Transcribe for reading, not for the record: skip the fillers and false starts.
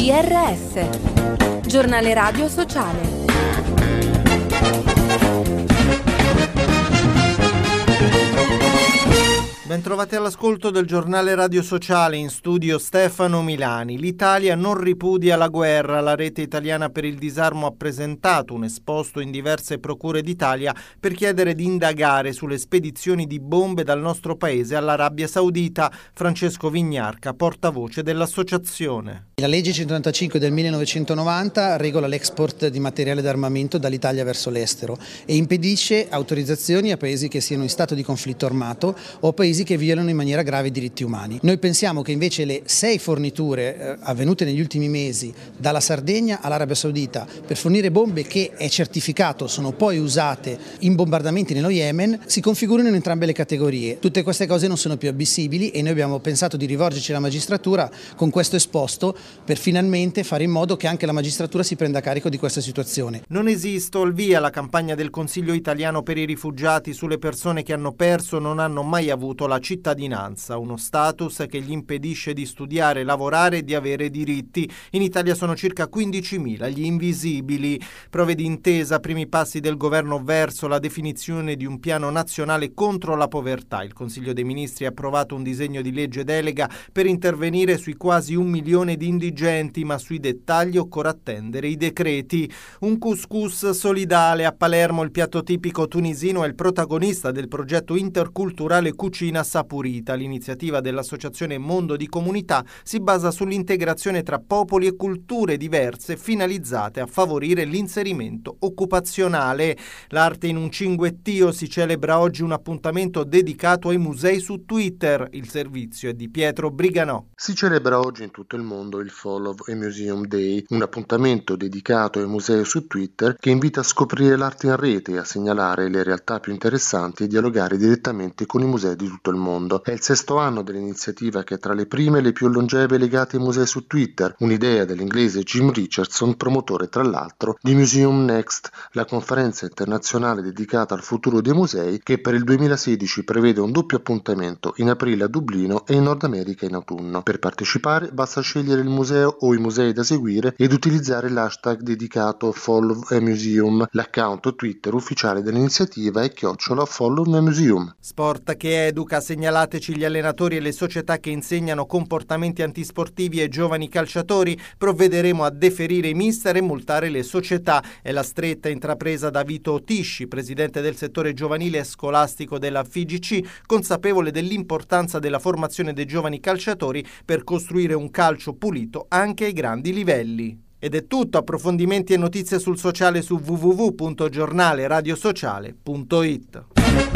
GRS, Giornale Radio Sociale. Bentrovati all'ascolto del Giornale Radio Sociale, in studio Stefano Milani. L'Italia non ripudia la guerra. La rete italiana per il disarmo ha presentato un esposto in diverse procure d'Italia per chiedere di indagare sulle spedizioni di bombe dal nostro paese all'Arabia Saudita. Francesco Vignarca, portavoce dell'associazione. La legge 135 del 1990 regola l'export di materiale d'armamento dall'Italia verso l'estero e impedisce autorizzazioni a paesi che siano in stato di conflitto armato o paesi che violano in maniera grave i diritti umani. Noi pensiamo che invece le 6 forniture avvenute negli ultimi mesi dalla Sardegna all'Arabia Saudita per fornire bombe che è certificato sono poi usate in bombardamenti nello Yemen si configurano in entrambe le categorie. Tutte queste cose non sono più ammissibili e noi abbiamo pensato di rivolgerci alla magistratura con questo esposto per finalmente fare in modo che anche la magistratura si prenda carico di questa situazione. Non esiste al via la campagna del Consiglio italiano per i rifugiati sulle persone che hanno perso o non hanno mai avuto la cittadinanza, uno status che gli impedisce di studiare, lavorare e di avere diritti. In Italia sono circa 15.000 gli invisibili. Prove di intesa, primi passi del governo verso la definizione di un piano nazionale contro la povertà. Il Consiglio dei Ministri ha approvato un disegno di legge delega per intervenire sui quasi 1 milione di indigenti, ma sui dettagli occorre attendere i decreti. Un couscous solidale. A Palermo il piatto tipico tunisino è il protagonista del progetto interculturale Cucina Saporita. L'iniziativa dell'associazione Mondo di Comunità si basa sull'integrazione tra popoli e culture diverse finalizzate a favorire l'inserimento occupazionale. L'arte in un cinguettio. Si celebra oggi un appuntamento dedicato ai musei su Twitter. Il servizio è di Pietro Briganò. Si celebra oggi in tutto il mondo il Follow a Museum Day, un appuntamento dedicato ai musei su Twitter che invita a scoprire l'arte in rete, a segnalare le realtà più interessanti e dialogare direttamente con i musei di tutto il mondo. È il 6° anno dell'iniziativa che è tra le prime e le più longeve legate ai musei su Twitter, un'idea dell'inglese Jim Richardson, promotore tra l'altro di Museum Next, la conferenza internazionale dedicata al futuro dei musei che per il 2016 prevede un doppio appuntamento in aprile a Dublino e in Nord America in autunno. Per partecipare basta scegliere il museo o i musei da seguire ed utilizzare l'hashtag dedicato Follow a Museum. L'account Twitter ufficiale dell'iniziativa è @FollowAMuseum. Sport che educa. Segnalateci gli allenatori e le società che insegnano comportamenti antisportivi ai giovani calciatori. Provvederemo a deferire i mister e multare le società. È la stretta intrapresa da Vito Tisci, presidente del settore giovanile e scolastico della FIGC, consapevole dell'importanza della formazione dei giovani calciatori per costruire un calcio pulito anche ai grandi livelli. Ed è tutto. Approfondimenti e notizie sul sociale su www.giornaleradiosociale.it.